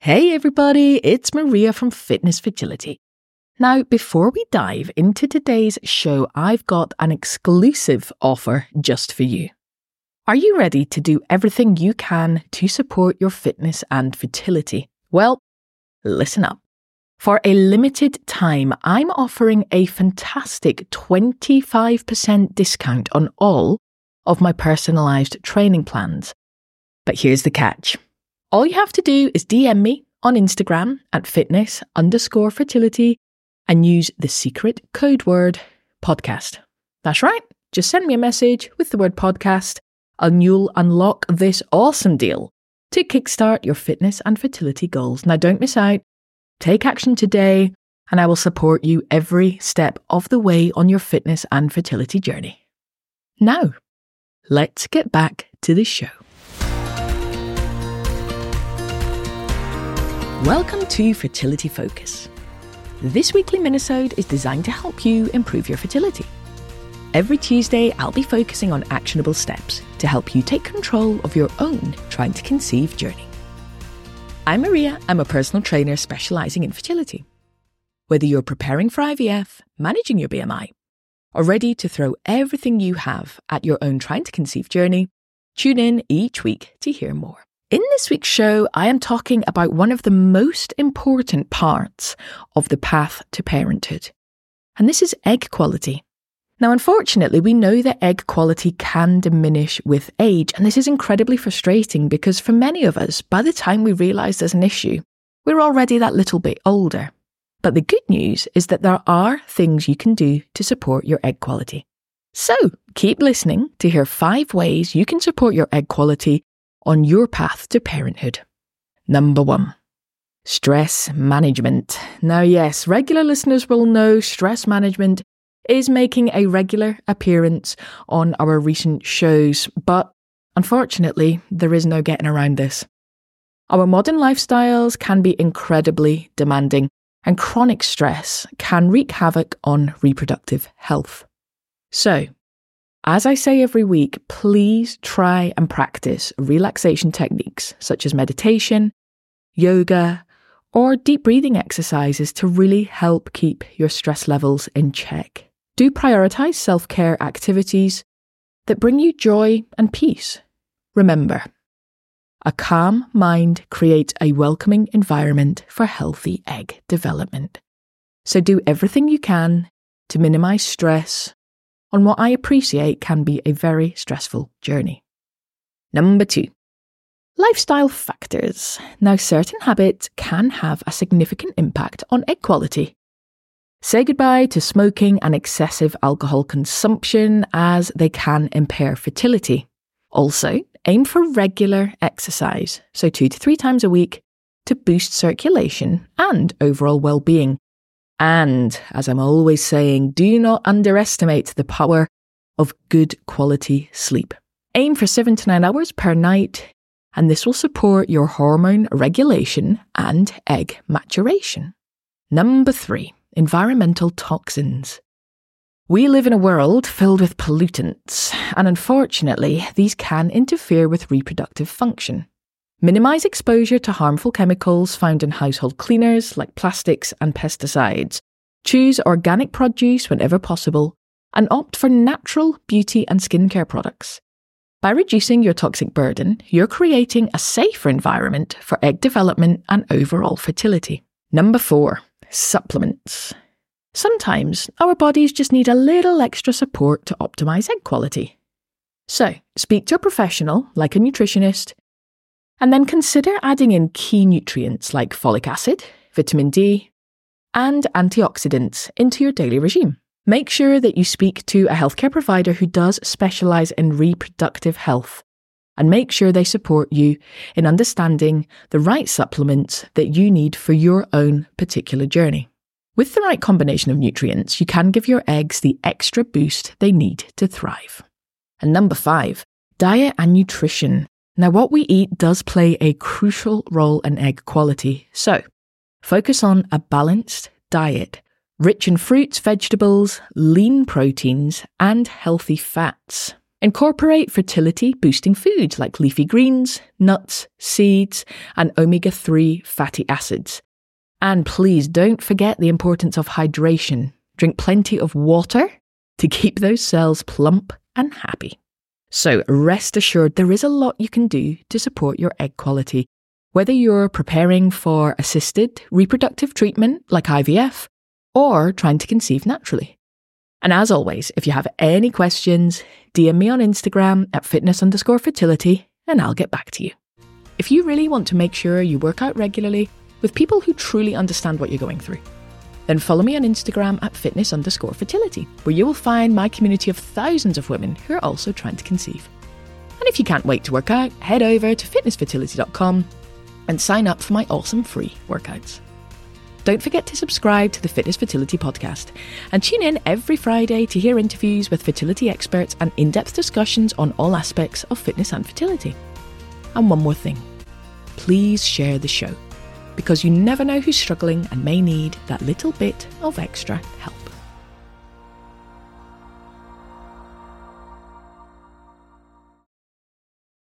Hey everybody, it's Maria from Fitness Fertility. Now, before we dive into today's show, I've got an exclusive offer just for you. Are you ready to do everything you can to support your fitness and fertility? Well, listen up. For a limited time, I'm offering a fantastic 25% discount on all of my personalised training plans. But here's the catch. All you have to do is DM me on Instagram at fitness_fertility and use the secret code word podcast. That's right. Just send me a message with the word podcast and you'll unlock this awesome deal to kickstart your fitness and fertility goals. Now don't miss out. Take action today and I will support you every step of the way on your fitness and fertility journey. Now, let's get back to the show. Welcome to Fertility Focus. This weekly minisode is designed to help you improve your fertility. Every Tuesday, I'll be focusing on actionable steps to help you take control of your own trying to conceive journey. I'm Maria. I'm a personal trainer specialising in fertility. Whether you're preparing for IVF, managing your BMI, or ready to throw everything you have at your own trying to conceive journey, tune in each week to hear more. In this week's show, I am talking about one of the most important parts of the path to parenthood, and this is egg quality. Now, unfortunately, we know that egg quality can diminish with age, and this is incredibly frustrating because for many of us, by the time we realise there's an issue, we're already that little bit older. But the good news is that there are things you can do to support your egg quality. So, keep listening to hear 5 ways you can support your egg quality on your path to parenthood. Number 1, stress management. Now, yes, regular listeners will know stress management is making a regular appearance on our recent shows, but unfortunately, there is no getting around this. Our modern lifestyles can be incredibly demanding, and chronic stress can wreak havoc on reproductive health. So, as I say every week, please try and practice relaxation techniques such as meditation, yoga, or deep breathing exercises to really help keep your stress levels in check. Do prioritise self-care activities that bring you joy and peace. Remember, a calm mind creates a welcoming environment for healthy egg development. So do everything you can to minimise stress on what I appreciate can be a very stressful journey. Number 2, lifestyle factors. Now, certain habits can have a significant impact on egg quality. Say goodbye to smoking and excessive alcohol consumption as they can impair fertility. Also, aim for regular exercise, so 2 to 3 times a week, to boost circulation and overall well-being. And, as I'm always saying, do not underestimate the power of good quality sleep. Aim for 7 to 9 hours per night, and this will support your hormone regulation and egg maturation. Number 3, environmental toxins. We live in a world filled with pollutants, and unfortunately, these can interfere with reproductive function. Minimise exposure to harmful chemicals found in household cleaners like plastics and pesticides. Choose organic produce whenever possible and opt for natural beauty and skincare products. By reducing your toxic burden, you're creating a safer environment for egg development and overall fertility. Number 4, supplements. Sometimes our bodies just need a little extra support to optimise egg quality. So, speak to a professional like a nutritionist, and then consider adding in key nutrients like folic acid, vitamin D, and antioxidants into your daily regime. Make sure that you speak to a healthcare provider who does specialise in reproductive health, and make sure they support you in understanding the right supplements that you need for your own particular journey. With the right combination of nutrients, you can give your eggs the extra boost they need to thrive. And number 5, diet and nutrition. Now, what we eat does play a crucial role in egg quality, so focus on a balanced diet, rich in fruits, vegetables, lean proteins, and healthy fats. Incorporate fertility-boosting foods like leafy greens, nuts, seeds, and omega-3 fatty acids. And please don't forget the importance of hydration. Drink plenty of water to keep those cells plump and happy. So rest assured there is a lot you can do to support your egg quality, whether you're preparing for assisted reproductive treatment like IVF or trying to conceive naturally. And as always, if you have any questions, DM me on Instagram at fitness_fertility and I'll get back to you. If you really want to make sure you work out regularly with people who truly understand what you're going through, then follow me on Instagram at fitness_fertility, where you will find my community of thousands of women who are also trying to conceive. And if you can't wait to work out, head over to fitnessfertility.com and sign up for my awesome free workouts. Don't forget to subscribe to the Fitness Fertility Podcast and tune in every Friday to hear interviews with fertility experts and in-depth discussions on all aspects of fitness and fertility. And one more thing, please share the show, because you never know who's struggling and may need that little bit of extra help.